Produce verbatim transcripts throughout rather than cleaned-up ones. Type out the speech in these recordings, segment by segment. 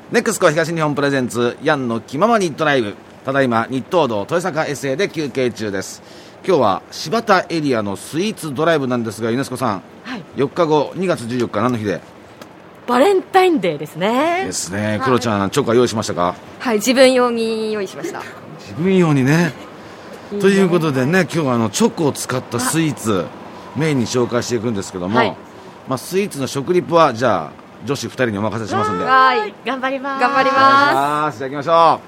ネクスコ東日本プレゼンツヤンの気ままにドライブ。ただいま日東道豊坂 エスエー で休憩中です。今日は柴田エリアのスイーツドライブなんですが、ユネスコさん、はい、よっかごにがつじゅうよっか何の日で？ バレンタインデーですね。 ですね。クロちゃん、はい、チョコは用意しましたか？ はい、自分用に用意しました。 自分用にね。いいね。ということでね、今日はあのチョコを使ったスイーツメインに紹介していくんですけども、はい、まあ、スイーツの食リポはじゃあ女子ふたりにお任せしますんで、 はい、 頑張ります。 頑張ります。 じゃあ行きましょ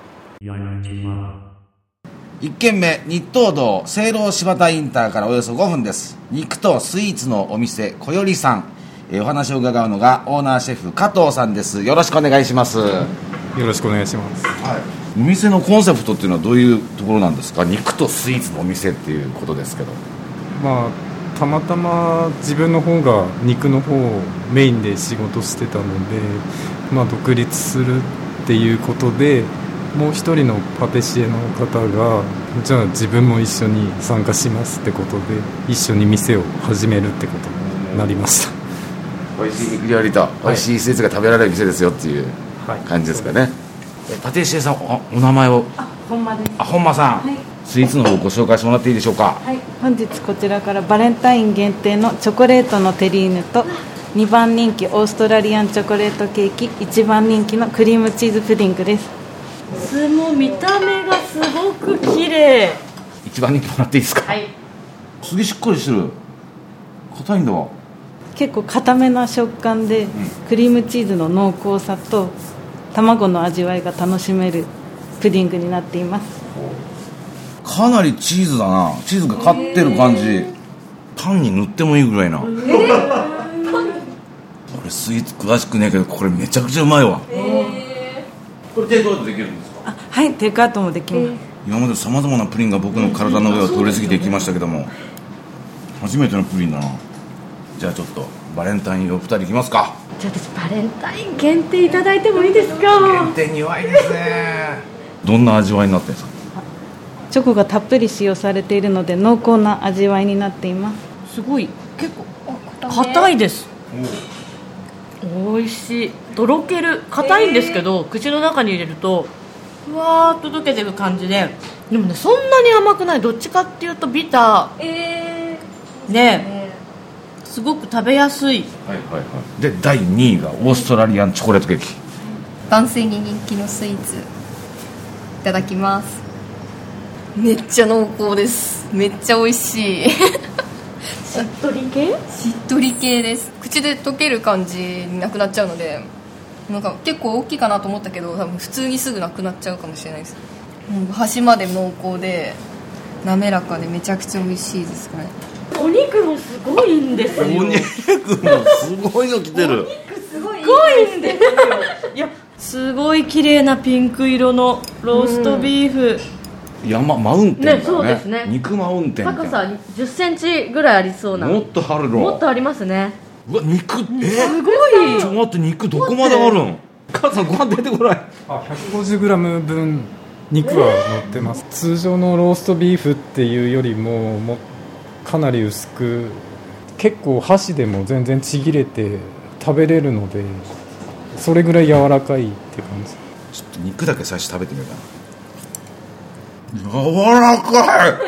う。いっけんめ、日東道聖籠柴田インターからおよそごふんです。肉とスイーツのお店こよりさん、えー、お話を伺うのがオーナーシェフ加藤さんです。よろしくお願いします。よろしくお願いします。 はい、お店のコンセプトっていうのはどういうところなんですか？肉とスイーツのお店っていうことですけど、 まあたまたま自分の方が肉の方をメインで仕事してたので、まあ、独立するっていうことで、もう一人のパティシエの方がじゃあ自分も一緒に参加しますってことで一緒に店を始めるってことになりました。 美味しい肉料理と美味しいスイーツが食べられる店ですよっていう感じですかね。はい、パティシエさん お, お名前を。 あ、本間です。 あ、本間さん、はい、スイーツの方をご紹介してもらっていいでしょうか？ はい、本日こちらからバレンタイン限定のチョコレートのテリーヌとにばん人気オーストラリアンチョコレートケーキ、いちばん人気のクリームチーズプディングです。 すも見た目がすごく綺麗。 いちばん人気もらっていいですか？はい。すげえしっかりしてる。硬いんだわ。 結構硬めな食感で、うん、クリームチーズの濃厚さと卵の味わいが楽しめるプディングになっています。 かなりチーズだな。チーズが勝ってる感じ。パンに塗ってもいいぐらいな。えー、俺スイーツ詳しくねえけどこれめちゃくちゃうまいわ。えー、これテイクアウトできるんですか？ あ、はい、テイクアウトもできます。えー、 今までさまざまなプリンが僕の体の上を通り過ぎていきましたけども、初めてのプリンだな。じゃあちょっとバレンタインをふたりいきますか。 じゃあ私バレンタイン限定いただいてもいいですか？ 限定に弱いですね。どんな味わいになってるんですか？ チョコがたっぷり使用されているので濃厚な味わいになっています。 すごい結構硬いです。美味しい。とろける。硬いんですけど、えー、口の中に入れるとふわーっと溶けてる感じで、でもねそんなに甘くない。どっちかっていうとビター、えー、ね、すごく食べやすい。 はいはいはい。でだいにいがオーストラリアンチョコレートケーキ。 男性に人気のスイーツいただきます。めっちゃ濃厚です。めっちゃ美味しい。 しっとり系？ しっとり系です。口で溶ける感じなくなっちゃうので、なんか結構大きいかなと思ったけど多分普通にすぐなくなっちゃうかもしれないです。もう端まで濃厚で滑らかでめちゃくちゃ美味しいですね。 お肉もすごいんですよ。 お肉もすごいの来てる。 お肉すごいんですよ。いや、すごい綺麗なピンク色のローストビーフ、 うん、山マウンテンだね。 ね、そうですね。 肉マウンテン。 高さじゅっセンチぐらいありそうな。 もっとあるの。 もっとありますね。 うわ、肉、えー、 すごい。 ちょっと待って、肉どこまであるん？母さんご飯出てこない。 あ、ひゃくごじゅうグラム 分肉は乗ってます。えー、通常のローストビーフっていうよりももかなり薄く、結構箸でも全然ちぎれて食べれるので、それぐらい柔らかいって感じ。 ちょっと肉だけ最初食べてみようかな。柔らかい。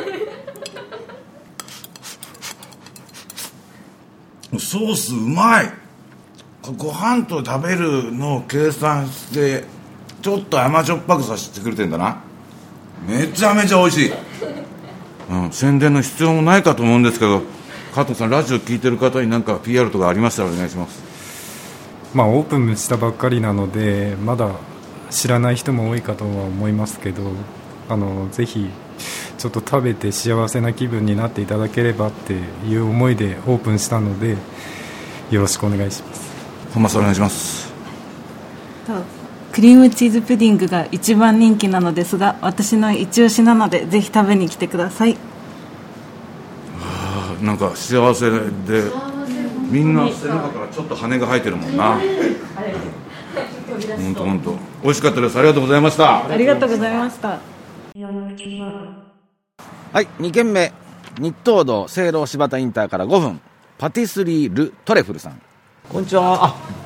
ソースうまい。ご飯と食べるのを計算してちょっと甘じょっぱくさせてくれてんだな。めちゃめちゃ美味しい。うん、宣伝の必要もないかと思うんですけど、加藤さんラジオ聞いてる方に何か ピーアール とかありましたらお願いします。 まあオープンしたばっかりなのでまだ知らない人も多いかとは思いますけど、あのぜひちょっと食べて幸せな気分になっていただければっていう思いでオープンしたのでよろしくお願いします。 本間さんお願いします。 クリームチーズプディングが一番人気なのですが、私の一押しなのでぜひ食べに来てください。 はあ、なんか幸せでみんな背中からちょっと羽が生えてるもんな。本当本当美味しかったです。ありがとうございました。 ありがとうございました。 はい、にけんめ、日東道聖籠柴田インターからごふん、パティスリールトレフルさん。 こんにちは。あ、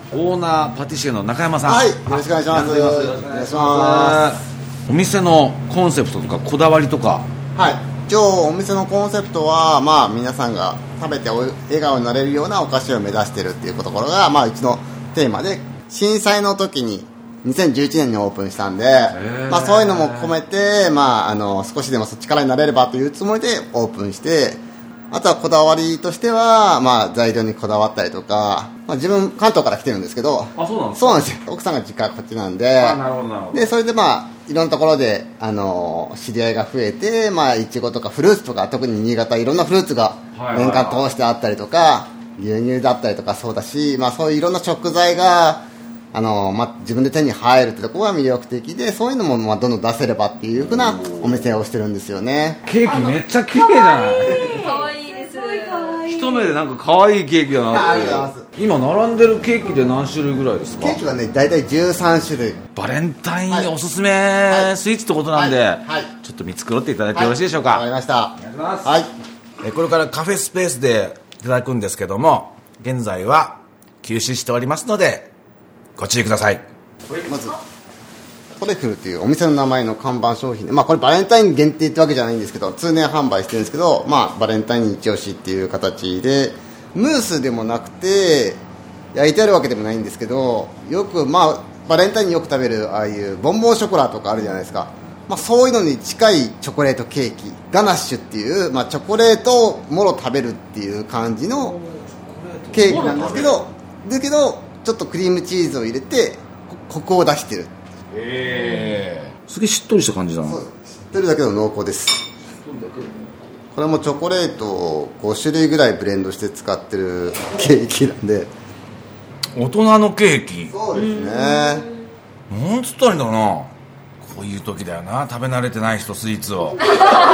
オーナーパティシエの中山さん、 はい、よろしくお願いします。 よろしくお願いします。お店のコンセプトとかこだわりとか。 はい、一応お店のコンセプトは、まあ、皆さんが食べて笑顔になれるようなお菓子を目指しているっていうところが、まあ、うちのテーマで、震災の時ににせんじゅういちねんにオープンしたんで、まあ、そういうのも込めて、まあ、あの少しでもそっちからになれればというつもりでオープンして、あとはこだわりとしては、まあ、材料にこだわったりとか、まあ、自分関東から来てるんですけど、 あ、そうなんですか。 そうなんですよ。奥さんが実家はこっちなんで、 あ、なるほどなるほど。 でそれでまあいろんなところであの知り合いが増えて、まあいちごとかフルーツとか、特に新潟いろんなフルーツが年間通してあったりとか、牛乳だったりとかそうだし、まあそういういろんな食材があの、まあ、自分で手に入るってところが魅力的で、そういうのもまあどんどん出せればっていうふうなお店をしてるんですよね。 ケーキめっちゃ綺麗じゃない。 可愛いです。 一目でなんか可愛いケーキだなって。 ありがとうございます。 今並んでるケーキで何種類ぐらいですか。 ケーキはね大体じゅうさんしゅるい。 バレンタインはいおすすめスイーツってことなんで、 はいはいちょっと見繕っていただいてよろしいでしょうか。 わかりました。 お願いします。 はい。 えこれからカフェスペースでいただくんですけども、現在は休止しておりますのでご注意ください。 まずトレフルというお店の名前の看板商品で、まあ、これバレンタイン限定ってわけじゃないんですけど、通年販売してるんですけど、まあ、バレンタイン一押しっていう形で、ムースでもなくて焼いてあるわけでもないんですけど、よく、まあ、バレンタインによく食べるああいうボンボンショコラとかあるじゃないですか、まあ、そういうのに近いチョコレートケーキガナッシュっていう、まあ、チョコレートをもろ食べるっていう感じのケーキなんですけど、だけどちょっとクリームチーズを入れてコクを出してる。 へえ、すげえしっとりした感じだな。 そう、知ってるだけど濃厚です。これもチョコレートをごしゅるいぐらいブレンドして使ってるケーキなんで。 大人のケーキ。 そうですね。 なんつったらいいんだろうな、こういう時だよな、食べ慣れてない人スイーツをい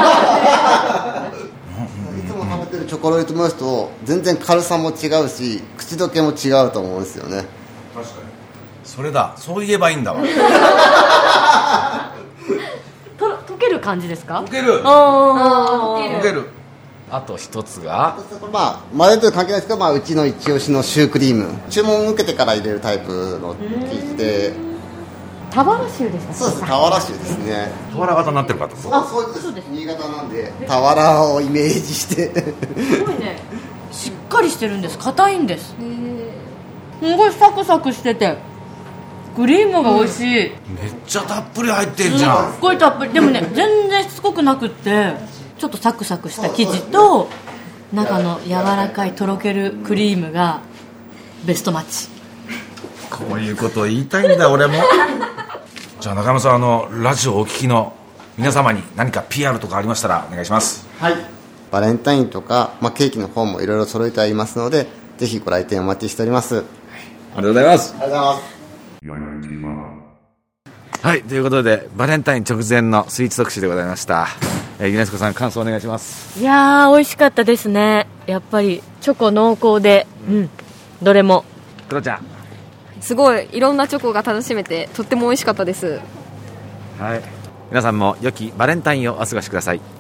つも食べてるチョコレートムースと全然軽さも違うし、口どけも違うと思うんですよね。 確かにそれだ、そう言えばいいんだわ。 と溶ける感じですか。 溶けるあー溶ける。あと一つがまあマレント関係ないですけど、まあ、うちの一押しのシュークリーム、注文を受けてから入れるタイプの生地で、 俵州でしたっけ。 そうです、俵州ですね。 俵型になってるかと。 そうそうです。新潟なんで俵をイメージしてすごいね、しっかりしてるんです。硬いんです。すごいサクサクしててクリームが美味しい、 めっちゃたっぷり入ってんじゃん。 すっごいたっぷり。でもね全然しつこくなくって、ちょっとサクサクした生地と中の柔らかいとろけるクリームがベストマッチ。 こういうことを言いたいんだ俺も。じゃあ中山さん、あのラジオをお聞きの皆様に何か ピーアール とかありましたらお願いします。 はい、バレンタインとか、まあ、ケーキの方もいろいろ揃えてありますので、ぜひご来店お待ちしております。 ありがとうございます。 ありがとうございます。 はい、ということでバレンタイン直前のスイーツ特集でございました。えー、ユネスコさん感想お願いします。 いやー美味しかったですね。やっぱりチョコ濃厚で、うん、どれも。 クロちゃん。 すごいいろんなチョコが楽しめてとっても美味しかったです。 はい、皆さんも良きバレンタインをお過ごしください。